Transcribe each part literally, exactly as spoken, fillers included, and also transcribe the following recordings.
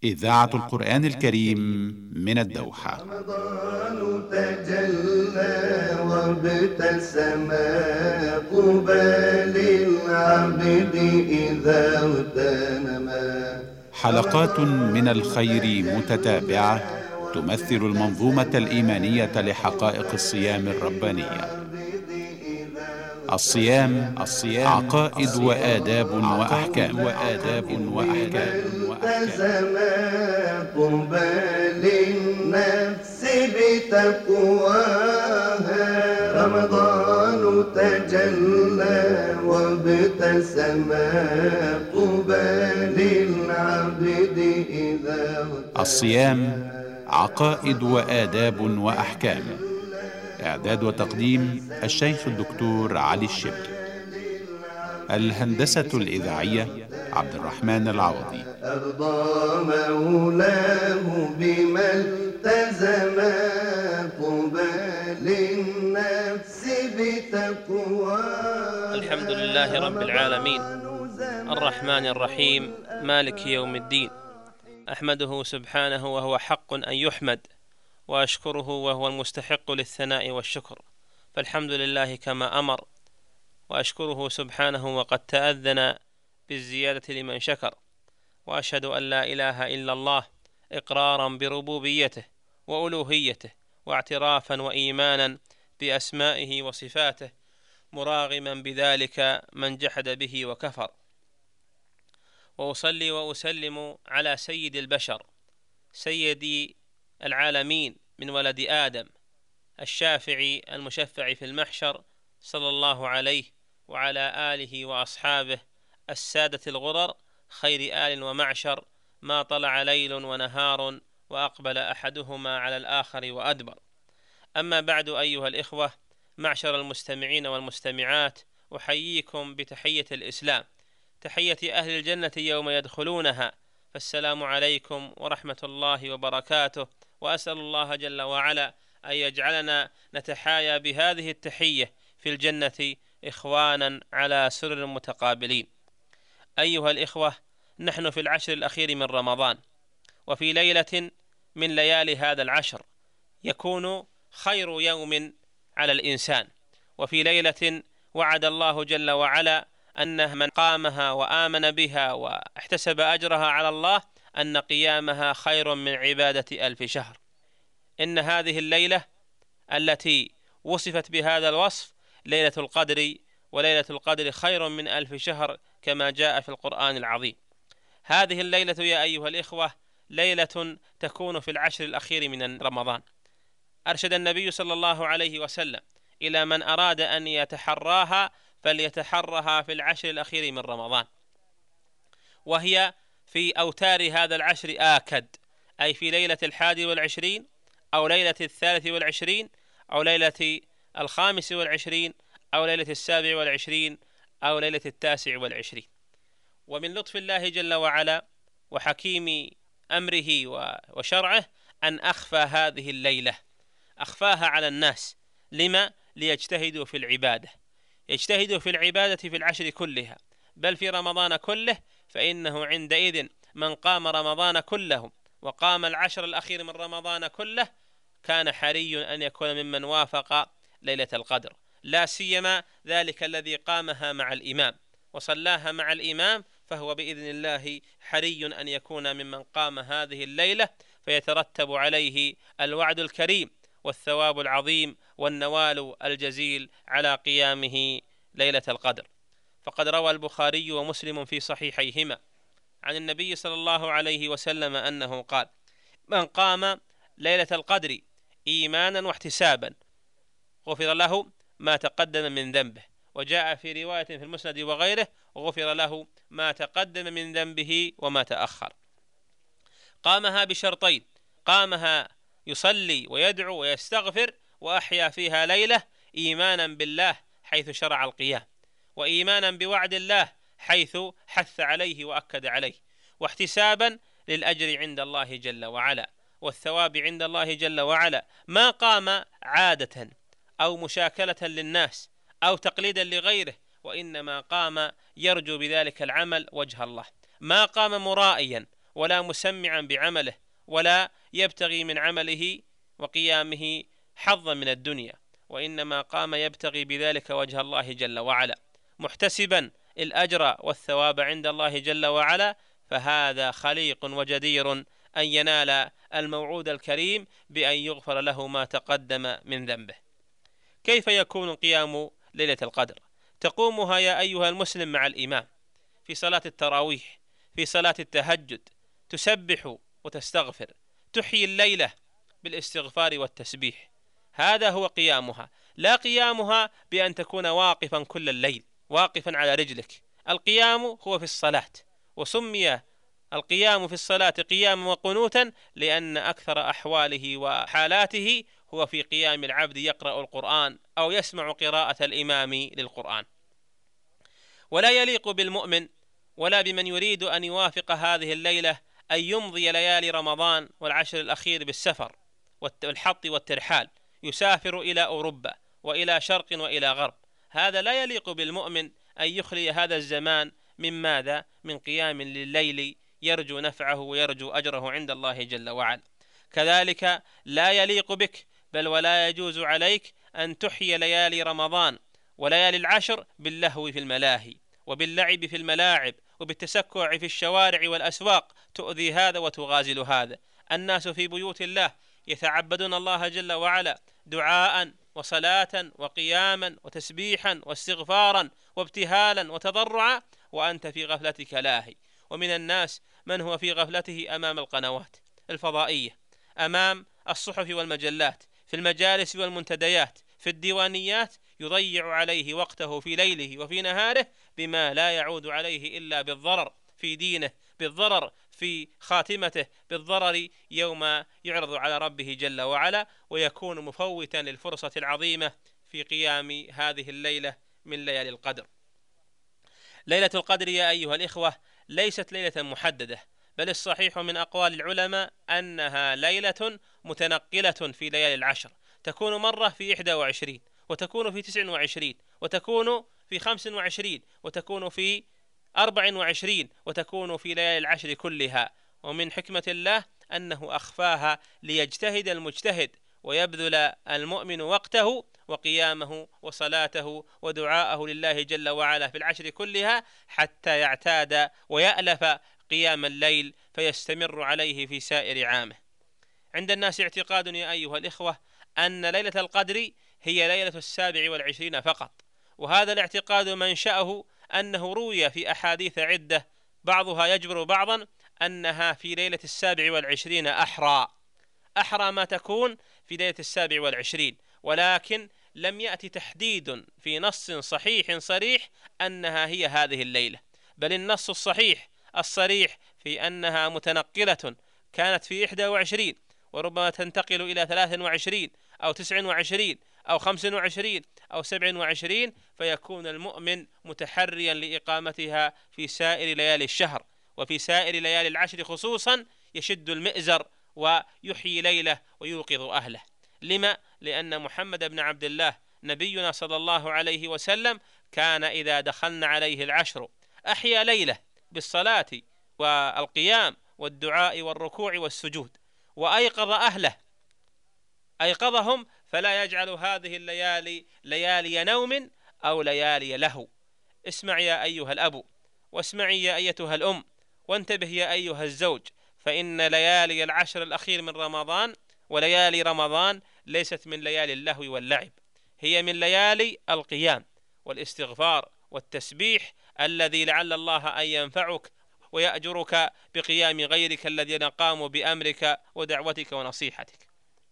إذاعة القرآن الكريم من الدوحة. رمضان تجلى وابتسم قبال العبد إذا اغتنما. حلقات من الخير متتابعة تمثل المنظومة الإيمانية لحقائق الصيام الربانية. الصيام الصيام عقائد وآداب وأحكام وآداب وأحكام التزم قبال النفس بتقواها. رمضان تجلى وابتسم قبال العبد إذا. الصيام عقائد وآداب وأحكام. إعداد وتقديم الشيخ الدكتور علي الشبلي. الهندسة الإذاعية عبد الرحمن العوضي. أرضى مولاه بما التزم قبال النفس بتقوى. الحمد لله رب العالمين الرحمن الرحيم مالك يوم الدين. أحمده سبحانه وهو حق أن يحمد، وأشكره وهو المستحق للثناء والشكر، فالحمد لله كما أمر، وأشكره سبحانه وقد تأذن بالزيادة لمن شكر. وأشهد أن لا إله إلا الله إقرارا بربوبيته وألوهيته، واعترافا وإيمانا بأسمائه وصفاته، مراغما بذلك من جحد به وكفر. وأصلي وأسلم على سيد البشر، سيدي العالمين من ولد آدم، الشافع المشفع في المحشر، صلى الله عليه وعلى آله وأصحابه السادة الغرر، خير آل ومعشر، ما طلع ليل ونهار وأقبل أحدهما على الآخر وأدبر. أما بعد، أيها الإخوة معشر المستمعين والمستمعات، أحييكم بتحية الإسلام، تحية أهل الجنة يوم يدخلونها، فالسلام عليكم ورحمة الله وبركاته. وأسأل الله جل وعلا أن يجعلنا نتحايا بهذه التحية في الجنة إخوانا على سرر متقابلين. أيها الإخوة، نحن في العشر الأخير من رمضان، وفي ليلة من ليالي هذا العشر يكون خير يوم على الإنسان، وفي ليلة وعد الله جل وعلا أن من قامها وآمن بها واحتسب أجرها على الله أن قيامها خير من عبادة ألف شهر. إن هذه الليلة التي وصفت بهذا الوصف ليلة القدر، وليلة القدر خير من ألف شهر كما جاء في القرآن العظيم. هذه الليلة يا أيها الإخوة ليلة تكون في العشر الأخير من رمضان. أرشد النبي صلى الله عليه وسلم إلى من أراد أن يتحراها فليتحرها في العشر الأخير من رمضان، وهي في أوتار هذا العشر آكد، أي في ليلة الحادي والعشرين أو ليلة الثالث والعشرين أو ليلة الخامس والعشرين أو ليلة السابع والعشرين أو ليلة التاسع والعشرين. ومن لطف الله جل وعلا وحكيم أمره وشرعه أن أخفى هذه الليلة، أخفاها على الناس. لما؟ ليجتهدوا في العبادة، يجتهدوا في العبادة في العشر كلها، بل في رمضان كله، فإنه عندئذ من قام رمضان كله وقام العشر الأخير من رمضان كله كان حري أن يكون ممن وافق ليلة القدر، لا سيما ذلك الذي قامها مع الإمام وصلاها مع الإمام، فهو بإذن الله حري أن يكون ممن قام هذه الليلة، فيترتب عليه الوعد الكريم والثواب العظيم والنوال الجزيل على قيامه ليلة القدر. فقد روى البخاري ومسلم في صحيحيهما عن النبي صلى الله عليه وسلم أنه قال: من قام ليلة القدر إيمانا واحتسابا غفر له ما تقدم من ذنبه. وجاء في رواية في المسند وغيره: غفر له ما تقدم من ذنبه وما تأخر. قامها بشرطين: قامها يصلي ويدعو ويستغفر وأحيا فيها ليلة إيمانا بالله حيث شرع القيام، وإيمانا بوعد الله حيث حث عليه وأكد عليه، واحتسابا للأجر عند الله جل وعلا والثواب عند الله جل وعلا. ما قام عادة أو مشاكلة للناس أو تقليدا لغيره، وإنما قام يرجو بذلك العمل وجه الله. ما قام مرائيا ولا مسمعا بعمله، ولا يبتغي من عمله وقيامه حظا من الدنيا، وإنما قام يبتغي بذلك وجه الله جل وعلا محتسبا الأجر والثواب عند الله جل وعلا، فهذا خليق وجدير أن ينال الموعود الكريم بأن يغفر له ما تقدم من ذنبه. كيف يكون قيام ليلة القدر؟ تقومها يا أيها المسلم مع الإمام في صلاة التراويح، في صلاة التهجد، تسبح وتستغفر، تحيي الليلة بالاستغفار والتسبيح. هذا هو قيامها، لا قيامها بأن تكون واقفا كل الليل، واقفا على رجلك. القيام هو في الصلاة، وسمي القيام في الصلاة قياما وقنوتا لأن أكثر أحواله وحالاته هو في قيام العبد يقرأ القرآن أو يسمع قراءة الإمام للقرآن. ولا يليق بالمؤمن ولا بمن يريد أن يوافق هذه الليلة أن يمضي ليالي رمضان والعشر الأخير بالسفر والحط والترحال، يسافر إلى أوروبا وإلى شرق وإلى غرب. هذا لا يليق بالمؤمن أن يخلي هذا الزمان من ماذا؟ من قيام لليل يرجو نفعه ويرجو أجره عند الله جل وعلا. كذلك لا يليق بك بل ولا يجوز عليك أن تحيي ليالي رمضان وليالي العشر باللهو في الملاهي وباللعب في الملاعب وبالتسكع في الشوارع والأسواق، تؤذي هذا وتغازل هذا. الناس في بيوت الله يتعبدون الله جل وعلا دعاء وصلاة وقياما وتسبيحا واستغفارا وابتهالا وتضرعا، وأنت في غفلتك لاهي. ومن الناس من هو في غفلته أمام القنوات الفضائية، أمام الصحف والمجلات، في المجالس والمنتديات، في الديوانيات، يضيع عليه وقته في ليله وفي نهاره بما لا يعود عليه إلا بالضرر في دينه، بالضرر في خاتمته، بالضرر يوم يعرض على ربه جل وعلا، ويكون مفوتا للفرصة العظيمة في قيام هذه الليلة من ليالي القدر. ليلة القدر يا أيها الإخوة ليست ليلة محددة، بل الصحيح من أقوال العلماء أنها ليلة متنقلة في ليالي العشر، تكون مرة في إحدى وعشرين، وتكون في تسع وعشرين، وتكون في خمس وعشرين، وتكون في أربع وعشرين، وتكون في ليالي العشر كلها. ومن حكمة الله أنه أخفاها ليجتهد المجتهد ويبذل المؤمن وقته وقيامه وصلاته ودعاءه لله جل وعلا في العشر كلها حتى يعتاد ويألف قيام الليل فيستمر عليه في سائر عامه. عند الناس اعتقاد يا أيها الإخوة أن ليلة القدر هي ليلة السابع والعشرين فقط، وهذا الاعتقاد منشأه أنه روي في أحاديث عدة بعضها يجبر بعضا أنها في ليلة السابع والعشرين أحرى أحرى ما تكون في ليلة السابع والعشرين، ولكن لم يأتي تحديد في نص صحيح صريح أنها هي هذه الليلة، بل النص الصحيح الصريح في أنها متنقلة كانت في إحدى وعشرين، وربما تنتقل إلى ثلاث وعشرين أو تسع وعشرين أو خمس وعشرين أو سبع وعشرين، فيكون المؤمن متحريا لإقامتها في سائر ليالي الشهر وفي سائر ليالي العشر خصوصا، يشد المئزر ويحيي ليله ويوقظ أهله. لما؟ لأن محمد بن عبد الله نبينا صلى الله عليه وسلم كان إذا دخلنا عليه العشر أحيا ليله بالصلاة والقيام والدعاء والركوع والسجود، وأيقظ أهله، أيقظهم، فلا يجعل هذه الليالي ليالي نوم أو ليالي لهو. اسمع يا أيها الأب، واسمعي يا أيتها الأم، وانتبه يا أيها الزوج، فإن ليالي العشر الأخير من رمضان وليالي رمضان ليست من ليالي اللهو واللعب، هي من ليالي القيام والاستغفار والتسبيح الذي لعل الله أن ينفعك ويأجرك بقيام غيرك الذين قاموا بأمرك ودعوتك ونصيحتك.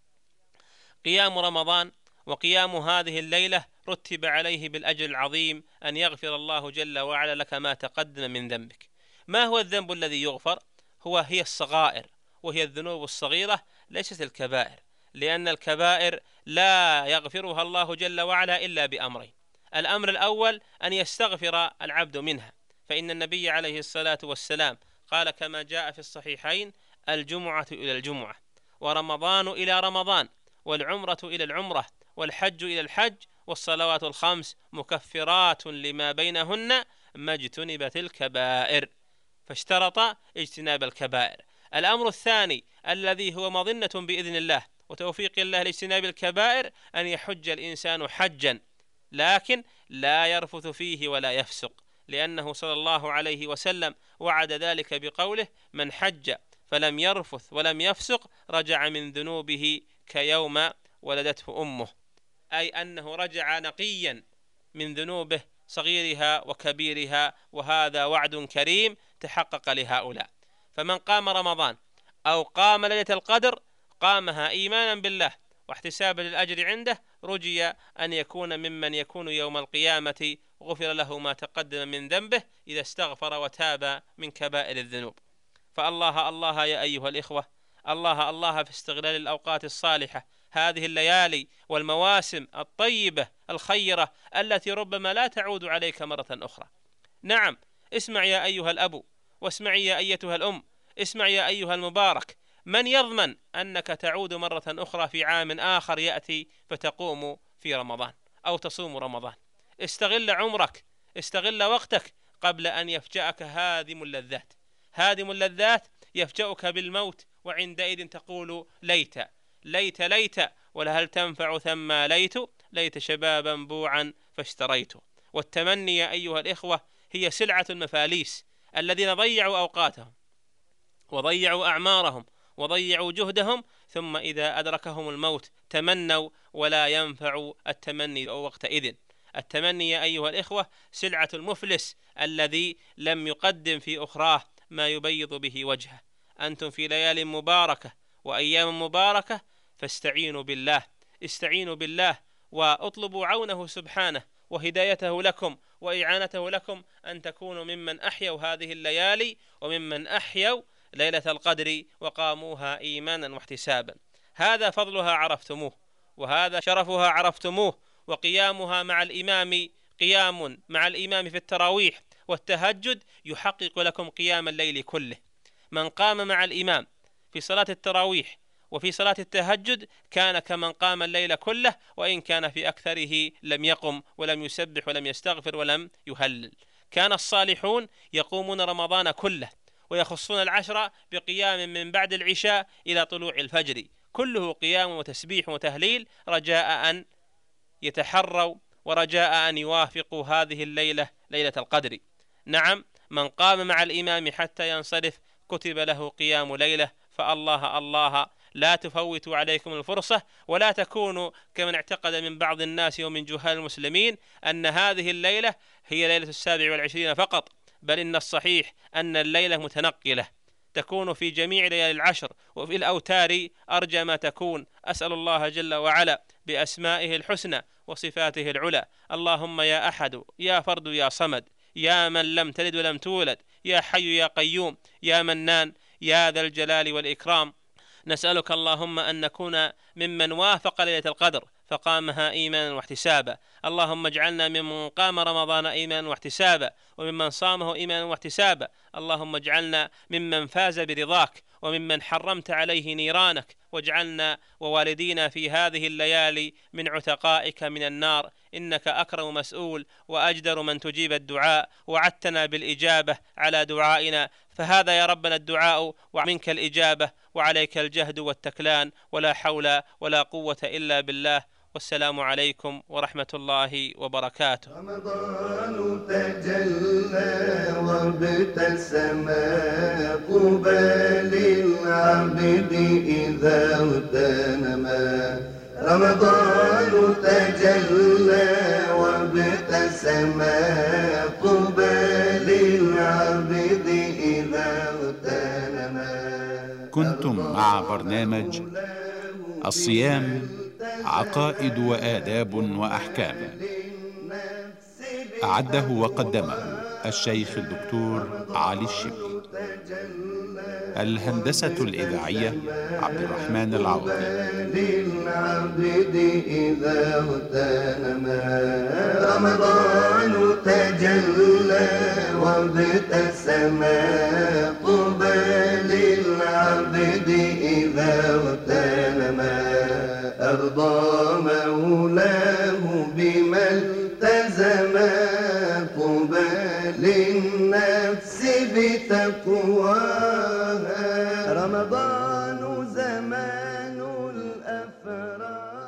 قيام رمضان وقيام هذه الليلة رتب عليه بالأجر العظيم أن يغفر الله جل وعلا لك ما تقدم من ذنبك. ما هو الذنب الذي يغفر؟ هو هي الصغائر، وهي الذنوب الصغيرة ليست الكبائر، لأن الكبائر لا يغفرها الله جل وعلا إلا بأمرين. الأمر الأول أن يستغفر العبد منها، فإن النبي عليه الصلاة والسلام قال كما جاء في الصحيحين: الجمعة إلى الجمعة، ورمضان إلى رمضان، والعمرة إلى العمرة، والحج إلى الحج، والصلوات الخمس مكفرات لما بينهن ما اجتنبت الكبائر. فاشترط اجتناب الكبائر. الأمر الثاني الذي هو مظنة بإذن الله وتوفيق الله لاجتناب الكبائر أن يحج الإنسان حجا لكن لا يرفث فيه ولا يفسق، لأنه صلى الله عليه وسلم وعد ذلك بقوله: من حج فلم يرفث ولم يفسق رجع من ذنوبه كيوم ولدته أمه، أي أنه رجع نقيا من ذنوبه صغيرها وكبيرها، وهذا وعد كريم تحقق لهؤلاء. فمن قام رمضان أو قام ليلة القدر قامها إيمانا بالله واحتسابا للأجر عنده، رجي أن يكون ممن يكون يوم القيامة غفر له ما تقدم من ذنبه إذا استغفر وتاب من كبائر الذنوب. فالله الله يا أيها الإخوة، الله الله في استغلال الأوقات الصالحة، هذه الليالي والمواسم الطيبة الخيرة التي ربما لا تعود عليك مرة أخرى. نعم، اسمع يا أيها الأب، واسمعي يا أيتها الأم، اسمع يا أيها المبارك، من يضمن أنك تعود مرة أخرى في عام آخر يأتي فتقوم في رمضان أو تصوم رمضان؟ استغل عمرك، استغل وقتك قبل أن يفجأك هادم اللذات. هادم اللذات يفجأك بالموت، وعندئذ تقول ليت ليت ليت ولهل تنفع ثم ليت ليت شبابا بوعا فاشتريت. والتمني يا أيها الإخوة هي سلعة المفاليس الذين ضيعوا أوقاتهم وضيعوا أعمارهم وضيعوا جهدهم، ثم إذا أدركهم الموت تمنوا ولا ينفع التمني وقتئذ. التمني يا أيها الإخوة سلعة المفلس الذي لم يقدم في أخراه ما يبيض به وجهه. أنتم في ليال مباركة وأيام مباركة، فاستعينوا بالله، استعينوا بالله واطلبوا عونه سبحانه وهدايته لكم وإعانته لكم أن تكونوا ممن أحيوا هذه الليالي وممن أحيوا ليلة القدر وقاموها إيمانا واحتسابا. هذا فضلها عرفتموه، وهذا شرفها عرفتموه، وقيامها مع الإمام قيام مع الإمام في التراويح والتهجد يحقق لكم قيام الليل كله. من قام مع الإمام في صلاة التراويح وفي صلاة التهجد كان كمن قام الليل كله، وإن كان في أكثره لم يقم ولم يسبح ولم يستغفر ولم يهلل. كان الصالحون يقومون رمضان كله ويخصون العشر بقيام من بعد العشاء إلى طلوع الفجر، كله قيام وتسبيح وتهليل، رجاء أن يتحروا ورجاء أن يوافقوا هذه الليلة ليلة القدر. نعم، من قام مع الإمام حتى ينصرف كتب له قيام ليلة. فالله الله لا تفوتوا عليكم الفرصة، ولا تكونوا كمن اعتقد من بعض الناس ومن جهال المسلمين أن هذه الليلة هي ليلة السابع والعشرين فقط، بل إن الصحيح أن الليلة متنقلة تكون في جميع ليالي العشر وفي الأوتار أرجى ما تكون. أسأل الله جل وعلا بأسمائه الحسنى وصفاته العلى، اللهم يا أحد يا فرد يا صمد يا من لم تلد ولم تولد يا حي يا قيوم يا منان يا ذا الجلال والإكرام، نسألك اللهم أن نكون ممن وافق ليلة القدر فقامها إيمانا واحتسابا. اللهم اجعلنا ممن قام رمضان إيمانا واحتسابا وممن صامه إيمانا واحتسابا. اللهم اجعلنا ممن فاز برضاك وممن حرمت عليه نيرانك، واجعلنا ووالدينا في هذه الليالي من عتقائك من النار، إنك أكرم مسؤول وأجدر من تجيب الدعاء، وعدتنا بالإجابة على دعائنا، فهذا يا ربنا الدعاء ومنك الإجابة وعليك الجهد والتكلان، ولا حول ولا قوة إلا بالله. والسلام عليكم ورحمة الله وبركاته. رمضان تجلى وابتسم قبال العبد إذا اغتنما، رمضان تجلى وابتسم قبال العبد إذا اغتنما. كنتم مع برنامج الصيام عقائد وآداب وأحكام، أعده وقدمه الشيخ الدكتور علي الشبلي. الهندسة الإذاعية عبد الرحمن العوضي. للعبد إذا اغتنما، رمضان تجلى وابتسم قبال العبد إذا اغتنما، أرضى مولاه بما التزم قبال النفس بت بتقواها. رمضان زمان الأفراح